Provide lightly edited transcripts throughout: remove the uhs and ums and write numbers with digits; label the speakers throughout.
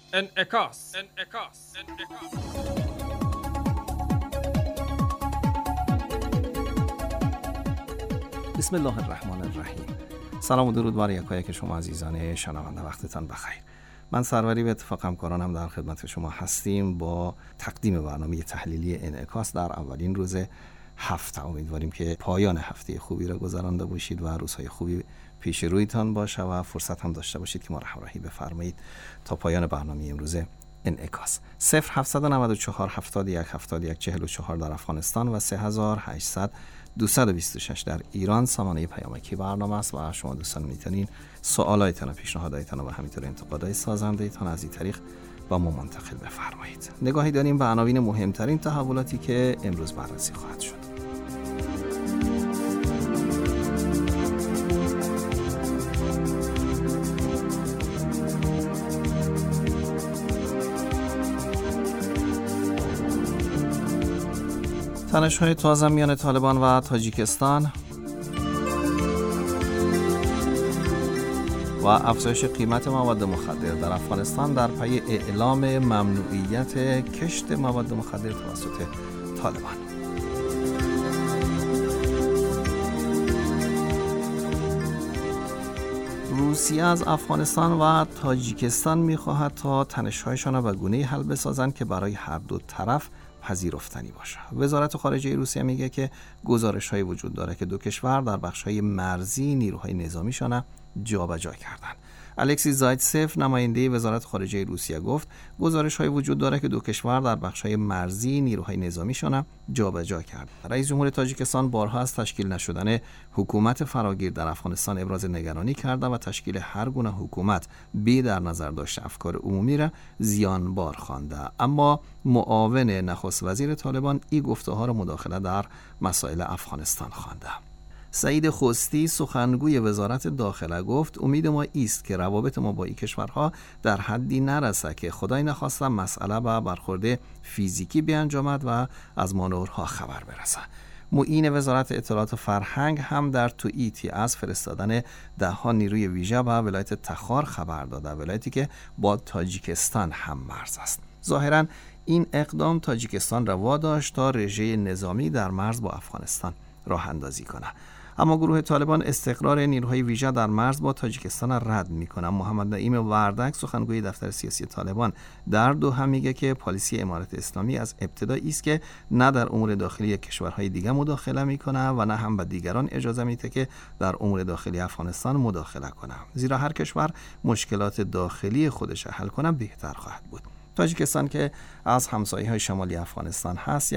Speaker 1: انعکاس.
Speaker 2: بسم الله الرحمن الرحیم. سلام و درود بر یکایک شما عزیزان شنونده، وقتتان بخیر. من سروری به اتفاق همکارانم در خدمت شما هستیم با تقدیم برنامه تحلیلی انعکاس در اولین روز هفته. امیدواریم که پایان هفته خوبی را گذرانده باشید و روزهای خوبی پیش رویتان باشه و فرصت هم داشته باشید که ما را همراهی بفرمایید تا پایان برنامه امروز انعکاس. 0794 71 71 44 در افغانستان و 3800 226 در ایران سامانه پیامکی برنامه است و شما دوستان میتونین سوالایتان و پیشنهاداتتان و همینطور انتقادات سازنده‌تان از این طریق با ما منتقل بفرمایید. نگاهی داریم به عناوین مهمترین تحولاتی که امروز بررسی خواهد شد. تنش‌های تازه میان طالبان و تاجیکستان و افزایش قیمت مواد مخدر در افغانستان در پی اعلام ممنوعیت کشت مواد مخدر توسط طالبان. روسیه از افغانستان و تاجیکستان می‌خواهد تا تنش‌هایشان را به گونه‌ای حل بسازند که برای هر دو طرف پذیرفتنی باشه. وزارت خارجه روسیه میگه که گزارش‌هایی وجود داره که دو کشور در بخش‌های مرزی نیروهای نظامیشان جابجا کردند. الکسی زایتسف نماینده وزارت خارجه روسیه گفت گزارش‌های وجود داره که دو کشور در بخش‌های مرزی نیروهای نظامیشان جابجا کرد. رئیس جمهور تاجیکستان بارها از تشکیل نشدن حکومت فراگیر در افغانستان ابراز نگرانی کرده و تشکیل هر گونه حکومت بی در نظر داشته افکار عمومی را زیانبار خوانده. اما معاون نخست وزیر طالبان این گفته‌ها را مداخله در مسائل افغانستان خوانده. سعید خستی سخنگوی وزارت داخله گفت امید ما است که روابط ما با این کشورها در حدی نرسه که خدای نخواسته مسئله به برخورد فیزیکی بیانجامد و از مانورها خبر برسه. معین وزارت اطلاعات و فرهنگ هم در توییتی از فرستادن 10 نیروی ویژه به ولایت تخار خبر داده، ولایتی که با تاجیکستان هم مرز است. ظاهراً این اقدام تاجیکستان را واداشت تا رژه نظامی در مرز با افغانستان راه اندازی کنه. اما گروه طالبان استقرار نیروهای ویژه در مرز با تاجیکستان رد میکنه. محمد نعیم وردک سخنگوی دفتر سیاسی طالبان در دوحه میگه که پالیسی امارت اسلامی از ابتدا است که نه در امور داخلی کشورهای دیگه مداخله میکنه و نه هم به دیگران اجازه میده که در امور داخلی افغانستان مداخله کنه، زیرا هر کشور مشکلات داخلی خودش حل کنه بهتر خواهد بود. تاجیکستان که از همسایه‌های شمالی افغانستان هست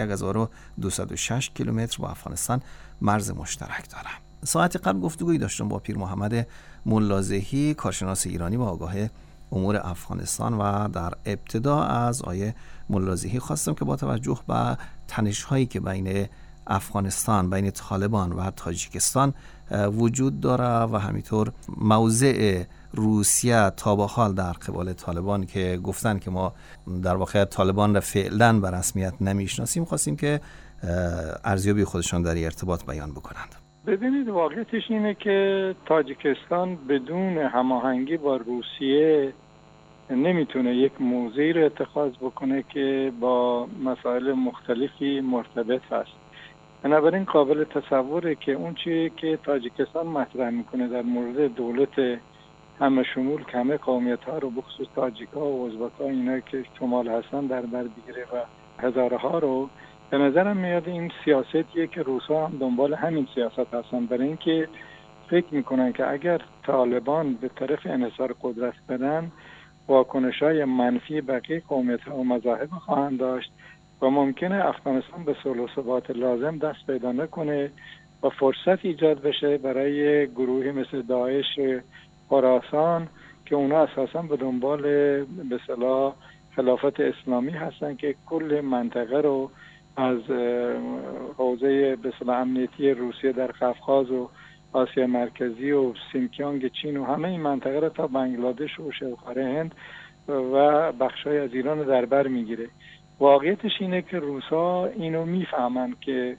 Speaker 2: 1206 کیلومتر با افغانستان مرز مشترک داره. ساعت قبل گفتگویی داشتم با پیر محمد ملازهی، کارشناس ایرانی و آگاه امور افغانستان و در ابتدا از آیه ملازهی خواستم که با توجه به تنش‌هایی که بین افغانستان، بین طالبان و تاجیکستان وجود داره و همینطور موضع روسیه تا به حال در قبال طالبان که گفتن که ما در واقع طالبان را فعلا به رسمیت نمیشناسیم، خواستیم که ارزیابی خودشان در ارتباط بیان بکنند.
Speaker 3: ببینید، واقعیتش اینه که تاجیکستان بدون هماهنگی با روسیه نمیتونه یک موضعی رو اتخاذ بکنه که با مسائل مختلفی مرتبط هست. بنابراین قابل تصوره که اون چیزی که تاجیکستان مطرح میکنه در مورد دولت همه شمول که همه قومیت ها رو بخصوص تاجیک ها و ازبک ها اینا که شمال هستن در بر بگیره و هزاره ها رو، به نظرم میاد این سیاستیه که روسا هم دنبال همین سیاست هستن، برای اینکه فکر میکنن که اگر طالبان به طرف انحصار قدرت بدن واکنش های منفی بقیه قومیت ها و مذاهب خواهند داشت و ممکنه افغانستان به صلح و ثبات لازم دست پیدا نکنه و فرصت ایجاد بشه برای گروهی مثل داعش خراسان که اونا اساساً به دنبال به اصطلاح خلافت اسلامی هستن که کل منطقه رو از حوزه به اصطلاح امنیتی روسیه در قفقاز و آسیا مرکزی و سینکیانگ چین و همه این منطقه رو تا بنگلادش و شبه‌خانه هند و بخشای از ایران در بر میگیره. واقعیتش اینه که روسا اینو میفهمن که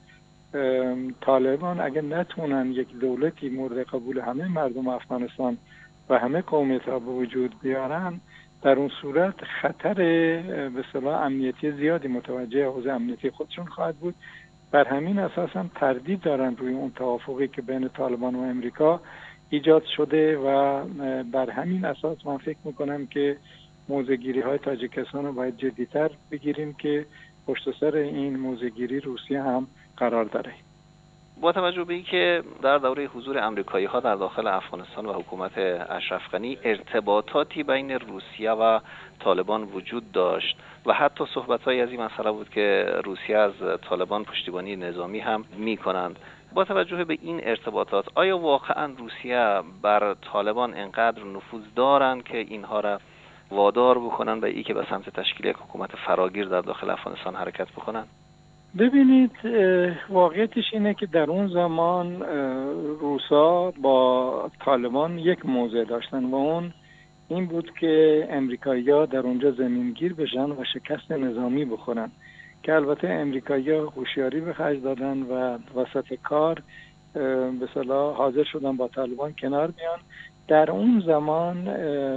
Speaker 3: طالبان اگه نتونن یک دولتی مورد قبول همه مردم افغانستان و همه قومیت‌ها به وجود بیارن، در اون صورت خطر به اصطلاح امنیتی زیادی متوجه حوزه امنیتی خودشون خواهد بود. بر همین اساس هم تردید دارن روی اون توافقی که بین طالبان و امریکا ایجاد شده و بر همین اساس من فکر میکنم که موضع‌گیری های تاجیکستان رو باید جدی‌تر بگیریم که پشت سر این موضع‌گیری روسیه هم قرار داره.
Speaker 2: با توجه به اینکه در دوره حضور آمریکایی‌ها در داخل افغانستان و حکومت اشرف غنی ارتباطاتی بین روسیه و طالبان وجود داشت و حتی صحبت‌هایی از این مسئله بود که روسیه از طالبان پشتیبانی نظامی هم می‌کنند، با توجه به این ارتباطات آیا واقعا روسیه بر طالبان انقدر نفوذ دارند که اینها را وادار بکنن به اینکه به سمت تشکیل یک حکومت فراگیر در داخل افغانستان حرکت بکنن؟
Speaker 3: ببینید، واقعیتش اینه که در اون زمان روسا با طالبان یک موضع داشتن و اون این بود که امریکایی‌ها در اونجا زمینگیر بشن و شکست نظامی بخورن، که البته امریکایی‌ها هوشیاری به خرج دادن و وسط کار به اصطلاح حاضر شدن با طالبان کنار بیان. در اون زمان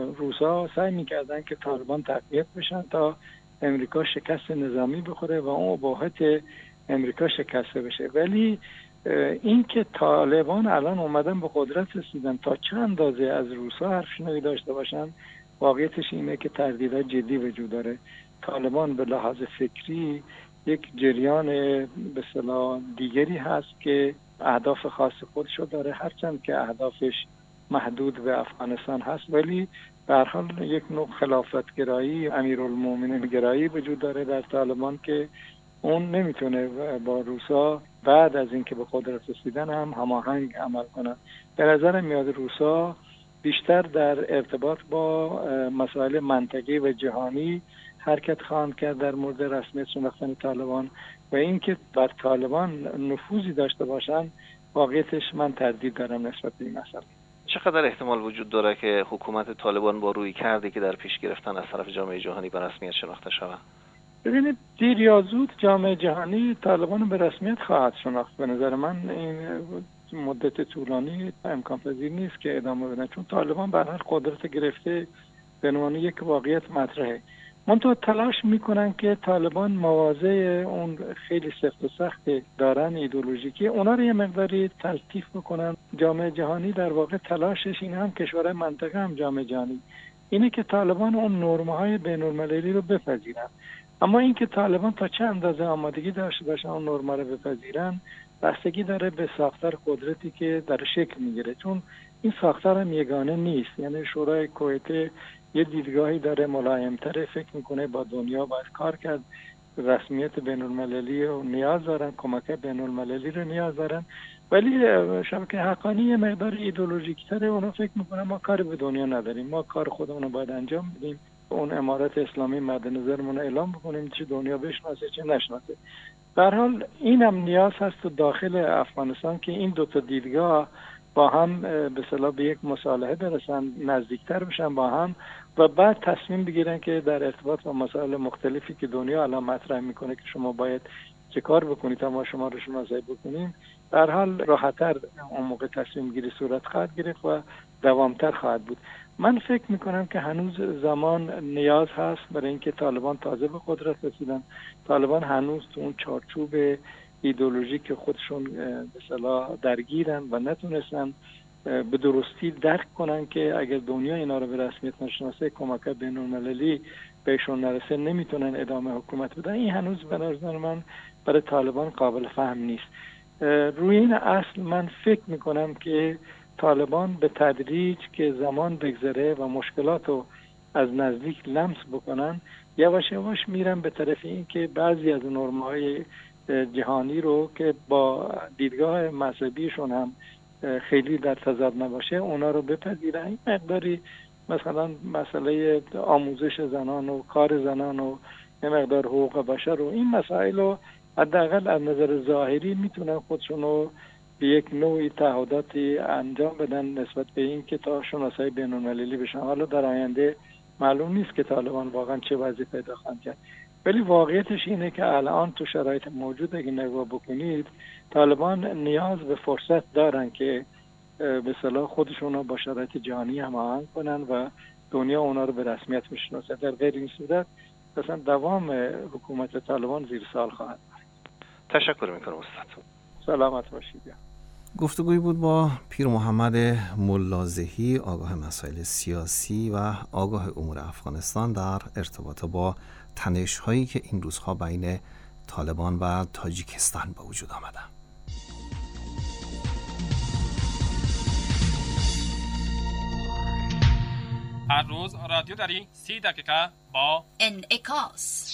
Speaker 3: روسا سعی می‌کردن که طالبان تقویت بشن تا امریکا شکست نظامی بخوره و اون اباحت امریکا شکسته بشه. ولی این که طالبان الان اومدن به قدرت رسیدن، تا چند اندازه از روسا حرف شنوی داشته باشن، واقعیتش اینه که تردیدات جدی وجود داره. طالبان به لحاظ فکری یک جریان به اصطلاح دیگری هست که اهداف خاص خودشو داره، هرچند که اهدافش محدود به افغانستان هست، ولی به هر حال یک نوع خلافتگرایی، امیرالمومنین گرایی وجود داره در طالبان که اون نمیتونه با روسا بعد از اینکه به قدرت رسیدن هم هماهنگ عمل کنه. به نظر میاد روسا بیشتر در ارتباط با مسائل منطقی و جهانی حرکت خواهند کرد در مورد رسمیت شناختن طالبان و اینکه بر طالبان نفوذی داشته باشن، واقعیتش من تردید دارم نسبت به این مسئله.
Speaker 2: چقدر احتمال وجود داره که حکومت طالبان با روی کردی که در پیش گرفتن از طرف جامعه جهانی به رسمیت شناخته شود؟
Speaker 3: ببینید، دیر یا زود جامعه جهانی طالبان به رسمیت خواهد شناخت. به نظر من این مدت طولانی امکان پذیر نیست که ادامه بدن، چون طالبان به هر حال قدرت گرفته به عنوان یک واقعیت مطرحه. منتها تلاش میکنن که طالبان مواضع اون خیلی سفت و سخت دارن ایدئولوژیکی اونا رو یه مقداری تلطیف بکنن. جامعه جهانی در واقع تلاشش این، هم کشورهای منطقه هم جامعه جهانی، اینه که طالبان اون نرم‌های بین‌المللی رو بپذیرن. اما اینکه طالبان تا چه اندازه آمادگی داشته باشن اون نرم‌ها رو بپذیرن، بستگی داره به ساختار قدرتی که در شکل میگیره، چون این ساختار هم یگانه نیست. یعنی شورای کویت یه دیدگاهی داره ملایم‌تره، فکر میکنه با دنیا باید کار کرد، رسمیت بین‌المللی رو نیاز دارن، کمک بین‌المللی رو نیاز دارن، ولی شبکه حقانی یه مقدار ایدئولوژیک‌تره. اونا فکر میکنن ما کار به دنیا نداریم، ما کار خودمون رو باید انجام بدیم، اون امارت اسلامی مد نظرمون اعلام بکنیم، چه دنیا بشناسه چه نشناسه. به هر حال اینم نیاز هست تو داخل افغانستان که این دوتا دیدگاه با هم به اصطلاح به یک مصالحه برسن، نزدیکتر بشن با هم و بعد تصمیم بگیرن که در ارتباط با مسائل مختلفی که دنیا الان مطرح میکنه که شما باید چه کار بکنید تا ما شما رو شناسایی بکنیم، در حال راحت‌تر اون موقع تصمیم گیری صورت خواهد گرفت و دوامتر خواهد بود. من فکر میکنم که هنوز زمان نیاز هست برای اینکه طالبان تازه به قدرت رسیدن. طالبان هنوز تو اون چارچوب ایدئولوژیک خودشون به اصطلاح درگیرن و نتونستن به درستی درک کنن که اگر دنیا اینا رو به رسمیت نشناسه، کمک بین‌المللی بهشون نرسه، نمیتونن ادامه حکومت بدن. این هنوز به نظر من برای طالبان قابل فهم نیست. روی این اصل من فکر میکنم که طالبان به تدریج که زمان بگذره و مشکلات رو از نزدیک لمس بکنن، یواش یواش میرن به طرف این که بعضی از نرم‌های جهانی رو که با دیدگاه مذهبیشون هم خیلی در تضاد نباشه اونا رو بپذیرن. این مقداری مثلا مسئله آموزش زنان و کار زنان و یه مقدار حقوق بشر و این مسائل رو حداقل از نظر ظاهری میتونن خودشون رو به یک نوعی تعهداتی انجام بدن نسبت به این که تا شناسایی بین‌المللی بشن. حالا در آینده معلوم نیست که طالبان واقعا چه وضعی پیدا خواهند کرد، ولی واقعیتش اینه که الان تو شرایط موجود اگه نگاه بکنید، طالبان نیاز به فرصت دارن که به اصطلاح خودشون رو با شرایط جهانی هماهنگ کنن و دنیا اونا رو به رسمیت میشناسه. در غیر این صورت اصلا دوام حکومت طالبان زیر سوال خواهد.
Speaker 2: تشکر میکنم استاد.
Speaker 3: سلامت باشید.
Speaker 2: گفتگویی بود با پیر محمد ملازهی، آگاه مسائل سیاسی و آگاه امور افغانستان در ارتباط با تنش‌هایی که این روزها بین طالبان و تاجیکستان به وجود آمده.
Speaker 1: هر روز رادیو داری 30 دقیقه با
Speaker 4: انعکاس.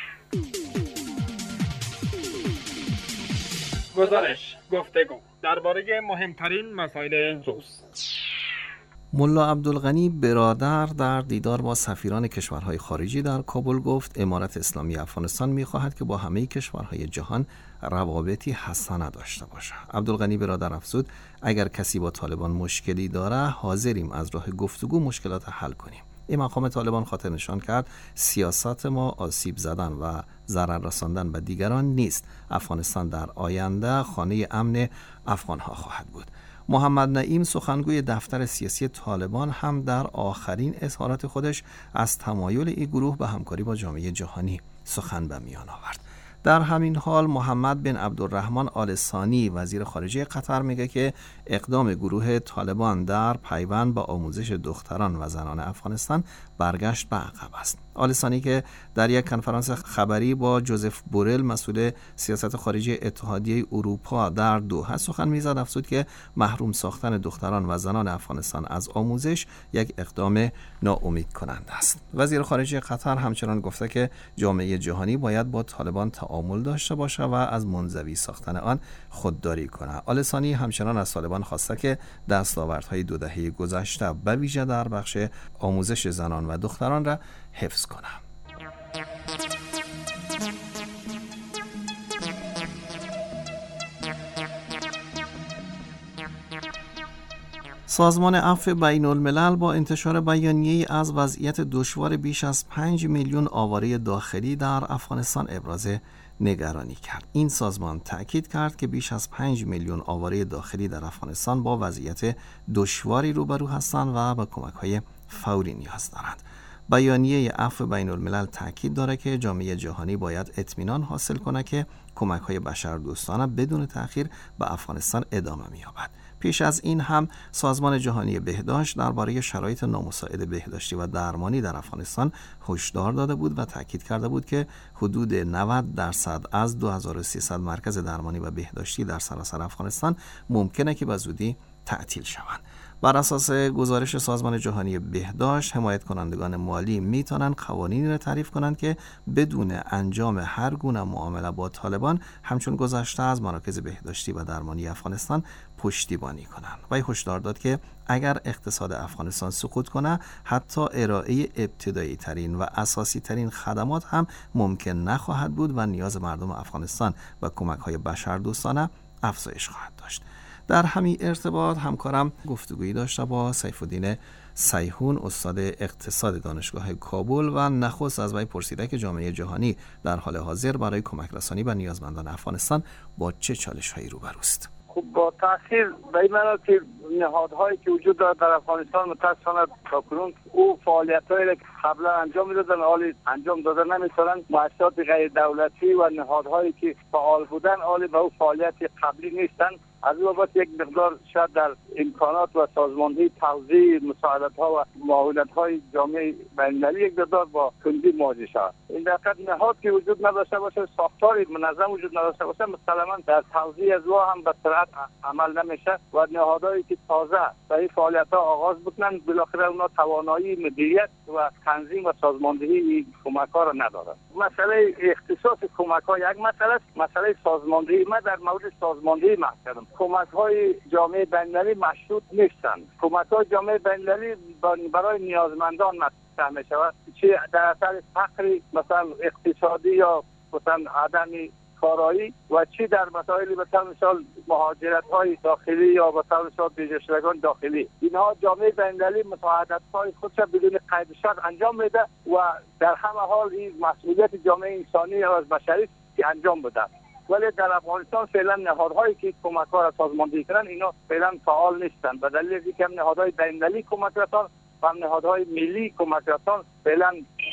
Speaker 1: گزارش، گفتگو درباره مهمترین مسائل روز.
Speaker 2: ملا عبدالغنی برادر در دیدار با سفیران کشورهای خارجی در کابل گفت امارت اسلامی افغانستان می‌خواهد که با همه کشورهای جهان روابطی حسنه داشته باشد. عبدالغنی برادر افزود اگر کسی با طالبان مشکلی داره حاضریم از راه گفتگو مشکلات حل کنیم. این مقام طالبان خاطر نشان کرد سیاست ما آسیب زدن و ضرر رساندن به دیگران نیست. افغانستان در آینده خانه امن افغانها خواهد بود. محمد نعیم سخنگوی دفتر سیاسی طالبان هم در آخرین اظهارات خودش از تمایل این گروه به همکاری با جامعه جهانی سخن به میان آورد. در همین حال محمد بن عبدالرحمن آل ثانی وزیر خارجه قطر میگه که اقدام گروه طالبان در پیوند با آموزش دختران و زنان افغانستان برگشت به عقب است. آل ثانی که در یک کنفرانس خبری با جوزف بورل مسئول سیاست خارجی اتحادیه اروپا در دوحه سخن میزد افزود که محروم ساختن دختران و زنان افغانستان از آموزش یک اقدام ناامید کننده است. وزیر خارجه قطر همچنان گفته که جامعه جهانی باید با طالبان تعامل داشته باشه و از منزوی ساختن آن خودداری کنه. آل ثانی همچنان از طالبان خواسته که دستاوردهای 2 دهه گذشته به ویژه در بخش آموزش زنان و دختران را حفظ کنه. سازمان عفو بین الملل با انتشار بیانیه‌ای از وضعیت دشوار بیش از 5 میلیون آواره داخلی در افغانستان ابراز نگرانی کرد. این سازمان تأکید کرد که بیش از 5 میلیون آواره داخلی در افغانستان با وضعیت دشواری روبرو هستند و به کمک‌های فوری نیاز دارند. بیانیه عفو بین الملل تأکید دارد که جامعه جهانی باید اطمینان حاصل کنه که کمک‌های بشردوستانه بدون تأخیر به افغانستان ادامه می‌یابد. پیش از این هم سازمان جهانی بهداشت درباره شرایط نامساعد بهداشتی و درمانی در افغانستان هشدار داده بود و تاکید کرده بود که حدود 90% از 2300 مرکز درمانی و بهداشتی در سراسر افغانستان ممکنه که به زودی تعطیل شوند. بر اساس گزارش سازمان جهانی بهداشت، حمایت کنندگان مالی میتونن قوانینی را تعریف کنند که بدون انجام هر گونه معامله با طالبان همچون گذشته از مراکز بهداشتی و درمانی افغانستان پشتیبانی کنند. و هشدار داد که اگر اقتصاد افغانستان سقوط کنه، حتی ارائه ابتدایی ترین و اساسی ترین خدمات هم ممکن نخواهد بود و نیاز مردم افغانستان و کمک‌های بشردوستانه افزایش خواهد داشت. در همین ارتباط همکارم گفتگویی داشته با سیفالدین سیحون، استاد اقتصاد دانشگاه کابل و نخست از وی پرسیده که جامعه جهانی در حال حاضر برای کمک رسانی به نیازمندان افغانستان با چه چالش‌هایی روبروست؟
Speaker 5: خب با تاثیر به این معنی که نهادهایی که وجود دارد در افغانستان متاسفانه تاکنون او فعالیت‌هایی که قبلا انجام می‌دادن حالی انجام دادن نمی‌تونن. مؤسسات غیر دولتی و نهادهایی که فعال بودن حالی به او فعالیت قبلی نیستن. از این بابت یک مقدار شاید در امکانات و سازماندهی توزیع مساعدت‌ها و معاونت‌های جامعه بین‌المللی یک مقدار با کندی مواجه شود. این دقیقاً نهاد که وجود نداشته باشه، ساختاری منظم وجود نداشته باشه، مسلماً در توزیع از هم به سرعت عمل نمیشه و نهادهایی که تازه به این فعالیت‌ها آغاز بکنن بالاخره اونا توانایی مدیریت و تنظیم و سازماندهی کمک‌ها را ندارند. مسئله اختصاص کمک‌ها یک مسئله است. مسئله سازماندهی ما در مورد سازماندهی محکم کمک‌های جامعه بین‌المللی مشروط نیستند. کمک‌های جامعه بین‌المللی برای نیازمندان مطرح می‌شود، چه در اثر فقر مثلا اقتصادی یا مثلا عدم کارایی و چی در مسائل مثلا مهاجرت‌های داخلی یا مثلا بازگشتگان داخلی. اینها جامعه بین‌المللی مساعدت‌های خودش بدون قید شرط انجام میده و در همه حال این مسئولیت جامعه انسانی و بشری که انجام بده. ولی در افغانستان فعلا نهادهایی که کمک‌ها را سازماندهی کردن اینا فعلا فعال نیستند. به دلیل اینکه نهادهای بین‌المللی کمک رسان و نهادهای ملی کمک رسان فعلا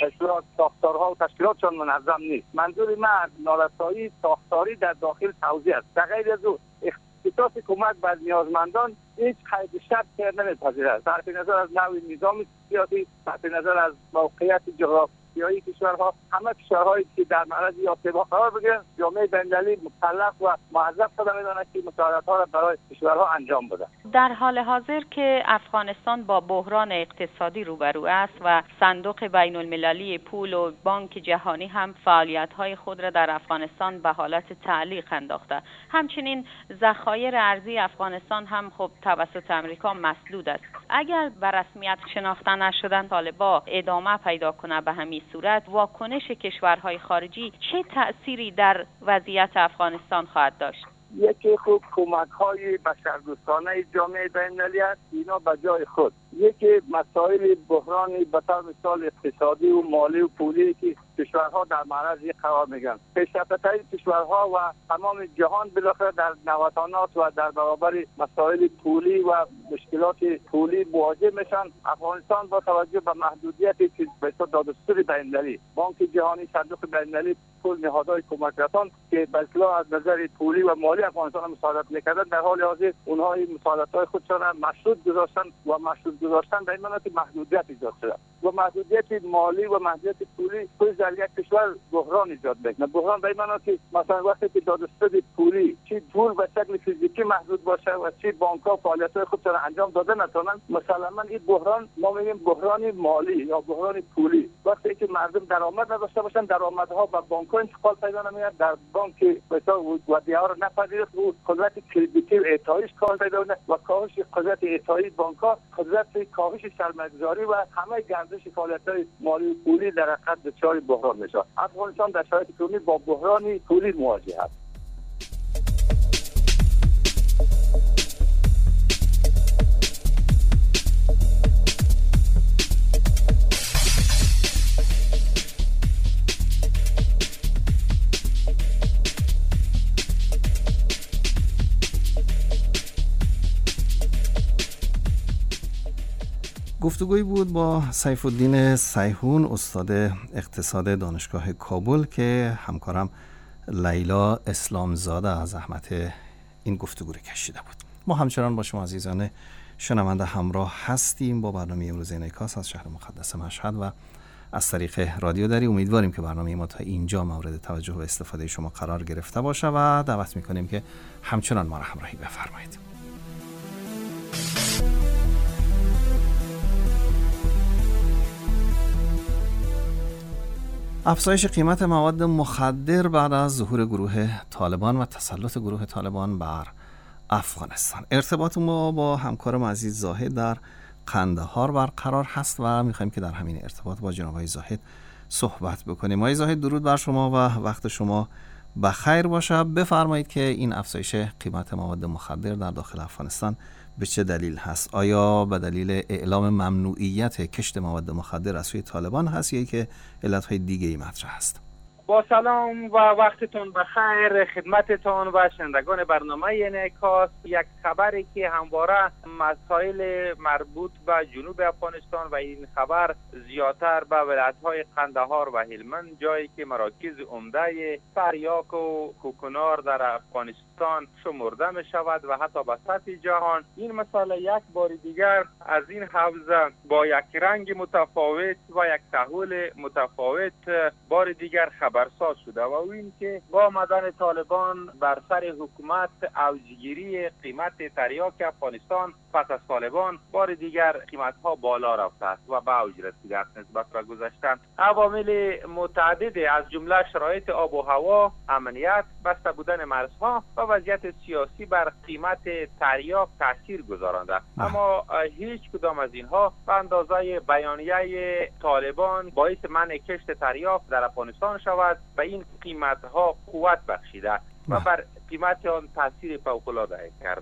Speaker 5: ساختارها و تشکیلاتشان منظم نیست. منظور من نارسایی ساختاری در داخل توزیع است. در غیر از او اختصاص کمک بر نیازمندان هیچ قید شرط نمی‌پذیرد. صرف نظر از نوع نظام سیاسی، صرف نظر از موقعیت جغرافیایی کشورها، همه کشورهایی که در معرض آسیب‌ها قرار بگیرند، جامعه بین‌المللی مکلف و موظف شده می‌داند که مساعدت‌ها را برای کشورها انجام بده.
Speaker 4: در حال حاضر که افغانستان با بحران اقتصادی روبرو است و صندوق بین‌المللی پول و بانک جهانی هم فعالیت‌های خود را در افغانستان به حالت تعلیق انداخته، همچنین ذخایر ارزی افغانستان هم خب توسط امریکا مسدود است. اگر به رسمیت شناخته نشدن طالبان ادامه پیدا کنه به همین صورت، واکنش کشورهای خارجی چه تأثیری در وضعیت افغانستان خواهد داشت؟
Speaker 5: یکی خوب کمک‌های بشردوستانه جامعه بین‌المللی است، اینا به جای خود. یکی مسائل بحرانی به طور مثال اقتصادی و مالی و پولی که کشورها در معرض قرار میگیرند. پیشرفت‌های کشورها و تمام جهان بالاخره در نوسانات و در برابر مسائل پولی و مشکلات پولی مواجه میشن. افغانستان با توجه به محدودیتی که به دادستور بین‌المللی، بانک جهانی، صندوق بین‌المللی، کل نهادهای کمک رسان که به اصطلاح از نظر پولی و مالی افغانستان مساعدت میکردن، در حال حاضر اونها این مساعدت‌های خودشان مشروط گذاشتن و مشروط گذاشتن به این معنی که محدودیت ایجاد شده و محدودیت مالی و محدودیت پولی خود در یک کشور بحران ایجاد میکنه. بحران به این معنی که مثلا وقتی که دادستور پولی چی پول به شکل فیزیکی محدود باشه و چی بانک‌ها فعالیت‌های خودشان انجام داده نتونن، مسلماً این بحران ما میگیم بحران مالی یا بحران پولی. وقتی که مردم درآمد نداشته باشن، درآمدها به بانک‌ها انتقال پیدا نمی‌کنه، در بانک پیسا ودیع‌ها رو نپذیرفت و قدرت کردیتی اعطاییش کاهش پیدا می‌کنه و کاهش قدرت اعطایی بانک‌ها، قدرت کاهش سرمایه‌گذاری و همه گردش فعالیت‌های مالی و پولی در حقیقت دچار بحران میشه. افغانستان در شرایط کنونی با بحران پولی مواجه است.
Speaker 2: گفتگویی بود با سیف الدین سیحون، استاد اقتصاد دانشگاه کابل که همکارم لیلا اسلامزاده از زحمت این گفتگو رو کشیده بود. ما همچنان با شما عزیزان شنونده همراه هستیم با برنامه امروز انعکاس از شهر مقدس مشهد و از طریق رادیو دری. امیدواریم که برنامه ما تا اینجا مورد توجه و استفاده شما قرار گرفته باشه و دعوت می‌کنیم که همچنان ما را همراهی بفرمایید. افزایش قیمت مواد مخدر بعد از ظهور گروه طالبان و تسلط گروه طالبان بر افغانستان. ارتباط ما با همکارم عزیز زاهد در قندهار برقرار هست و میخوایم که در همین ارتباط با جناب آقای زاهد صحبت بکنیم. آقای زاهد درود بر شما و وقت شما بخیر باشه. بفرمایید که این افزایش قیمت مواد مخدر در داخل افغانستان به چه دلیل هست؟ آیا به دلیل اعلام ممنوعیت کشت مواد مخدر از سوی طالبان هست یا که علت‌های دیگه‌ای مطرح است؟
Speaker 6: با سلام و وقتتون بخیر خدمتتون و شنوندگان برنامه انعکاس. یک خبری که همواره مسائل مربوط به جنوب افغانستان و این خبر زیادتر به ولایت‌های قندهار و هلمند، جایی که مراکز عمده تریاک و کوکنار در افغانستان شمرده می شود و حتی به سطح جهان این مسئله یک بار دیگر از این حوزه با یک رنگ متفاوت و یک تحول متفاوت بار دیگر خبرساز شده و این که با آمدن طالبان بر سر حکومت اوجگیری قیمت تریاک افغانستان پس از طالبان بار دیگر قیمت ها بالا رفته است و به اوج رسیده است نسبت به گذشته. عوامل متعدد از جمله شرایط آب و هوا، امنیت، بسته بودن مرزها و وضعیت سیاسی بر قیمت تریاک تاثیر گذارنده، اما هیچ کدام از اینها به اندازه بیانیه طالبان باعث منع کشت تریاک در افغانستان شود و این قیمت ها قوت بخشیده و بر قیمت آن تاثیر فوق‌العاده کرده است.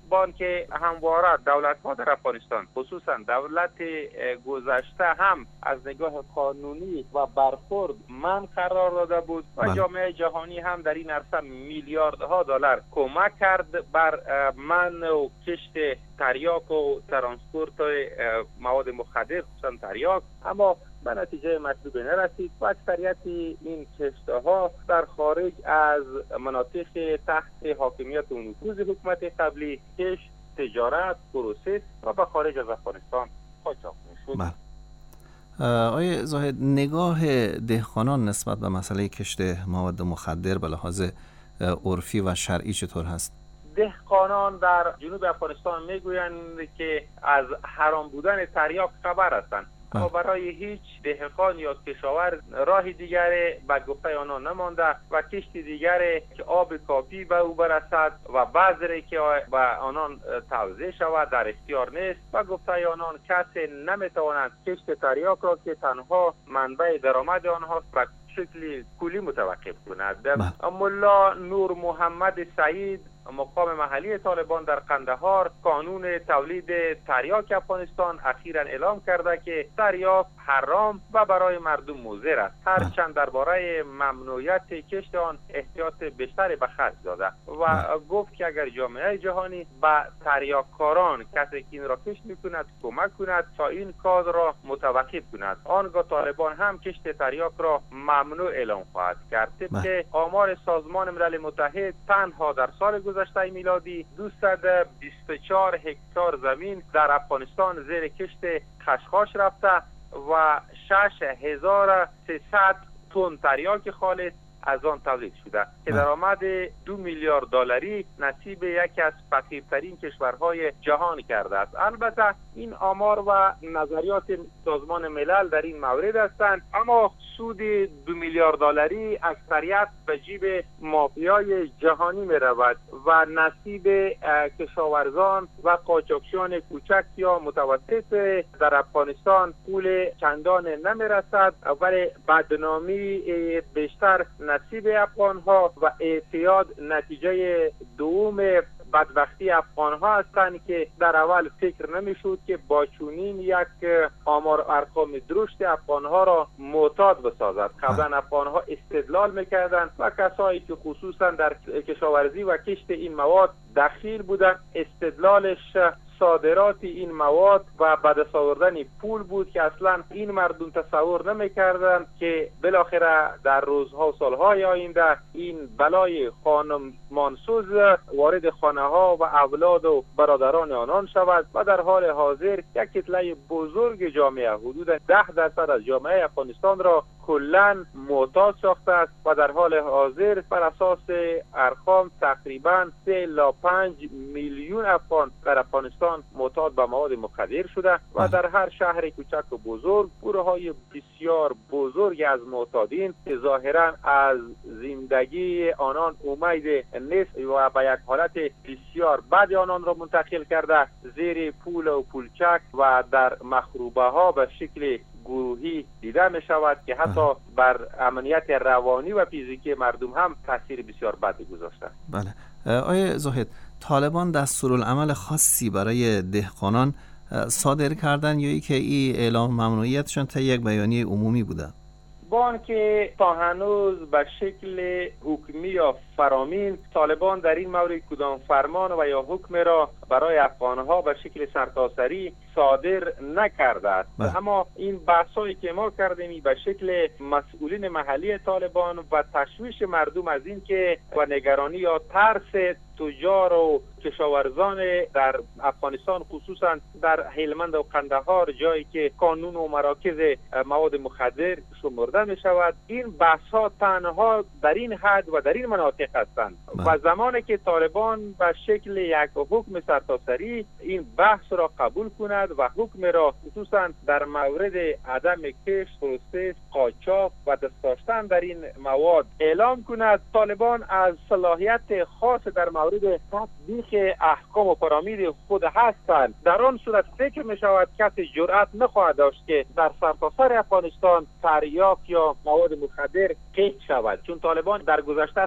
Speaker 6: بان که همواره دولت‌ها در افغانستان خصوصا دولت گذشته هم از نگاه قانونی و برخورد من قرار داده بود و جامعه جهانی هم در این عرصه میلیاردها دلار کمک کرد بر من و کشت تریاک و ترانسپورت مواد مخدر خصوصا تریاک، اما به نتیجه مطلوب نرسید و اکثریت این کشت‌ها در خارج از مناطق تحت حاکمیت و نفوذ حکومت قبلی کشت، تجارت، پروسس و به خارج از افغانستان قاچاق می‌شد.
Speaker 2: آقای زاهد، نگاه دهقانان نسبت به مسئله کشت مواد مخدر به لحاظ عرفی و شرعی چطور هست؟
Speaker 6: دهقانان در جنوب افغانستان میگویند که از حرام بودن تریاک خبر هستند، اما برای هیچ دهقان یا کشاورز راه دیگری به گفته آنان نمانده و کشت دیگری که آب کافی به او برسد و بذری که به آنان توزیع شود در اختیار نیست و گفته آنان کسی نمیتواند کشت تریاک را که تنها منبع درآمد آنهاست و شکلی کلی متوقف کند. ملا نور محمد سعید، مقام محلی طالبان در قندهار، قانون تولید تریاک افغانستان اخیراً اعلام کرده که تریاک حرام و برای مردم مضر است، هرچند درباره ممنوعیت کشت آن احتیاط بیشتری به خرج داده و گفت که اگر جامعه جهانی به تریاککاران کسی که این را کشت میکند کمک کند تا این کار را متوقف کند، آنگاه طالبان هم کشت تریاک را ممنوع اعلام خواهد کرد. طبق آمار سازمان ملل متحد تنها در سال گذشته میلادی 224 هکتار زمین در افغانستان زیر کشت خشخاش رفته و 6300 تن تریاک خالص از آن تولید شده که درآمد 2 میلیارد دلاری نصیب یکی از فقیرترین کشورهای جهان کرده است. البته این آمار و نظریات سازمان ملل در این مورد هستند، اما سود 2 میلیارد دلاری اکثریت به جیب مافیای جهانی می رود و نصیب کشاورزان و قاچاقچیان کوچک یا متوسط در افغانستان پول چندان نمی رسد، ولی بدنامی بیشتر نصیب افغان‌ها و اعتیاد نتیجه دوم بدبختی افغان‌ها هستند که در اول فکر نمی‌شد که با چنین یک آمار ارقام درشت افغان‌ها را معتاد بسازد. قبلا افغان‌ها استدلال می‌کردند و کسایی که خصوصا در کشاورزی و کشت این مواد دخیل بودند استدلالش صادرات این مواد و به دست آوردن پول بود که اصلا این مردم تصور نمی‌کردند که بالاخره در روزها و سالهای آینده این بلای خانمانسوز وارد خانه‌ها و اولاد و برادران آنان شود و در حال حاضر یک کتله بزرگ جامعه حدود 10% از جامعه افغانستان را کلاً معتاد ساخته است و در حال حاضر بر اساس ارقام تقریباً 3.5 میلیون افغان در افغانستان معتاد به مواد مخدر شده و در هر شهر کوچک و بزرگ گروه‌های بسیار بزرگی از معتادین که ظاهراً از زندگی آنان امید نیست و به یک حالت بسیار بد آنان را منتقل کرده زیر پول و پولچک و در مخروبه ها به شکل گروهی دیده می شود که حتی بر امنیت روانی و فیزیکی مردم هم تاثیر بسیار بدی گذاشته.
Speaker 2: بله. آقای زاهد، طالبان دستورالعمل خاصی برای دهقانان صادر کردن یا ای که این اعلام ممنوعیتشان تا یک بیانیه عمومی بوده؟
Speaker 6: با آنکه تا هنوز به شکل حکمی یا فرامین طالبان در این مورد کدام فرمان و یا حکم را برای افغانها به شکل سرتاسری صادر نکرده است، اما این بحثایی که ما کردیم به شکل مسئولین محلی طالبان و تشویش مردم از این که و نگرانی یا ترس تجار و کشاورزان در افغانستان خصوصا در هلمند و قندهار جایی که کانون و مراکز مواد مخدر شمرده می شود، این بحث ها تنها در این حد و در این مناطق هستند و زمانی که طالبان به شکل یک حکم سرتاسری این بحث را قبول کند و حکم را خصوصا در مورد عدم کشت، پروسس، قاچاق و دست داشتن در این مواد اعلام کند، طالبان از صلاحیت خاص در مورد تطبیق احکام و فرامین خود هستند. در آن صورت فکر می شود کسی جرأت نخواهد داشت که در سرتاسر افغانستان تریاک یا مواد مخدر قید شود، چون طالبان در گذشته ثابت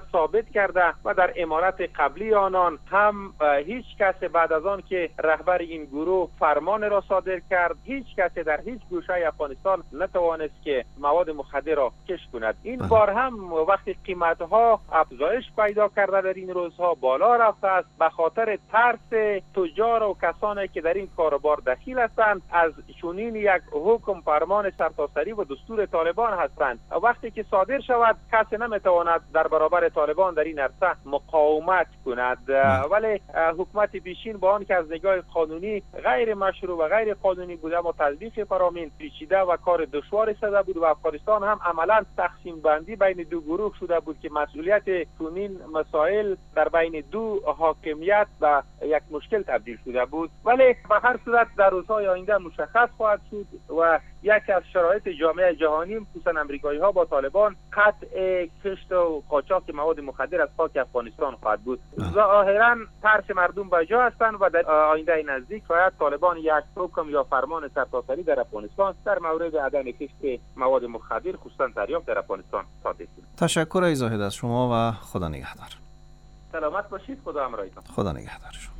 Speaker 6: کرده و در امارت قبلی آنان هم هیچ کس بعد از آن که رهبر این گروه فرمان را صادر کرد، هیچ کس در هیچ گوشه افغانستان نتوانست که مواد مخدر را کش کند. این بار هم وقتی قیمتها افزایش پیدا کرده در این روزها بالا رفته است، به خاطر ترس تجار و کسانی که در این کاروبار دخیل هستند از چنین یک حکم فرمان سرتاسری و دستور طالبان هستند. وقتی که صادر شود کسی نمیتواند در برابر طالبان در این عرصه مقاومت کند، ولی حکومت پیشین با آن که از نگاه قانونی غیر مشروع و غیر قانونی بوده اما تطبیق فرامین پیچیده و کار دشوار شده بود و افغانستان هم عملا تقسیم بندی بین دو گروه شده بود که مسئولیت چنین مسائل در بین دو حاکمیت و یک مشکل تبدیل شده بود. ولی به هر صورت در روزهای آینده مشخص خواهد شد و یکی از شرایط جامعه جهانی خصوصا امریکایی ها با طالبان قطع کشت و قاچاق مواد مخدر از خاک افغانستان خواهد بود. ظاهرا ترس مردم به جا هستند و در آینده نزدیک شاید طالبان یک حکم یا فرمان سرتاسری در افغانستان در مورد عدم کشت مواد مخدر خصوصا تریاک در افغانستان صادر کنند.
Speaker 2: تشکر آقای زاهد از شما و خدا نگهدار.
Speaker 6: سلامت باشید. خدا همراهتان.
Speaker 2: خدا نگهدار شما.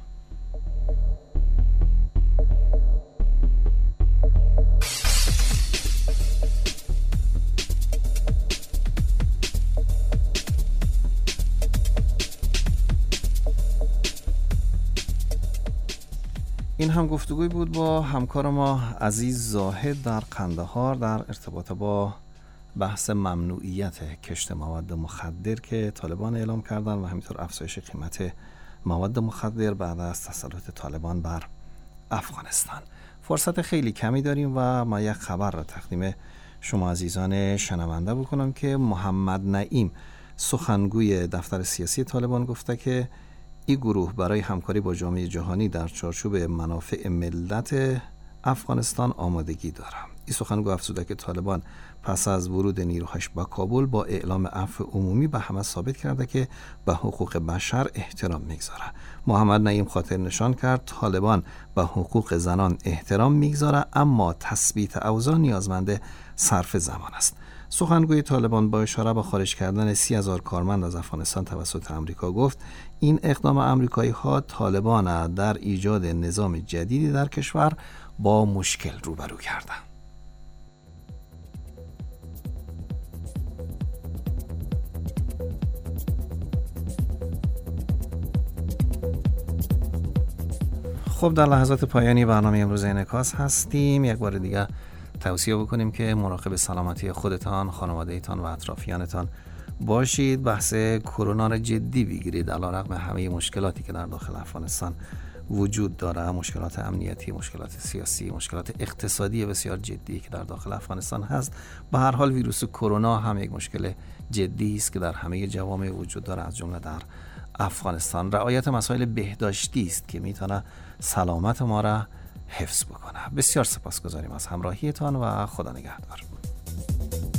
Speaker 2: این هم گفتگوی بود با همکار ما عزیز زاهد در قندهار در ارتباط با بحث ممنوعیت کشت مواد مخدر که طالبان اعلام کردن و همینطور افزایش قیمت مواد مخدر بعد از تسلط طالبان بر افغانستان. فرصت خیلی کمی داریم و ما یک خبر را تقدیم شما عزیزان شنونده بکنم که محمد نعیم سخنگوی دفتر سیاسی طالبان گفته که این گروه برای همکاری با جامعه جهانی در چارچوب منافع ملت افغانستان آمادگی دارد. این سخنگو افزوده که طالبان پس از ورود نیروهاش به کابل با اعلام عفو عمومی به همه ثابت کرده که به حقوق بشر احترام میگذاره. محمد نعیم خاطر نشان کرد طالبان به حقوق زنان احترام میگذاره اما تثبیت اوضاع نیازمند صرف زمان است. سخنگوی طالبان با اشاره به خارج کردن 30,000 کارمند از افغانستان توسط امریکا گفت این اقدام امریکایی ها طالبان در ایجاد نظام جدیدی در کشور با مشکل روبرو کرده. خب در لحظات پایانی برنامه امروز انعکاس هستیم. یک بار دیگه توصیه بکنیم که مراقب سلامتی خودتان، خانواده‌تان و اطرافیانتان باشید. بحث کرونا را جدی بگیرید علیرغم همه مشکلاتی که در داخل افغانستان وجود داره، مشکلات امنیتی، مشکلات سیاسی، مشکلات اقتصادی بسیار جدی که در داخل افغانستان هست. به هر حال ویروس کرونا هم یک مشکل جدی است که در همه جوامع وجود داره از جمله در افغانستان. رعایت مسائل بهداشتی است که میتونه سلامت ما را حفظ بکنه. بسیار سپاسگزاریم از همراهیتان و خدا نگهدار.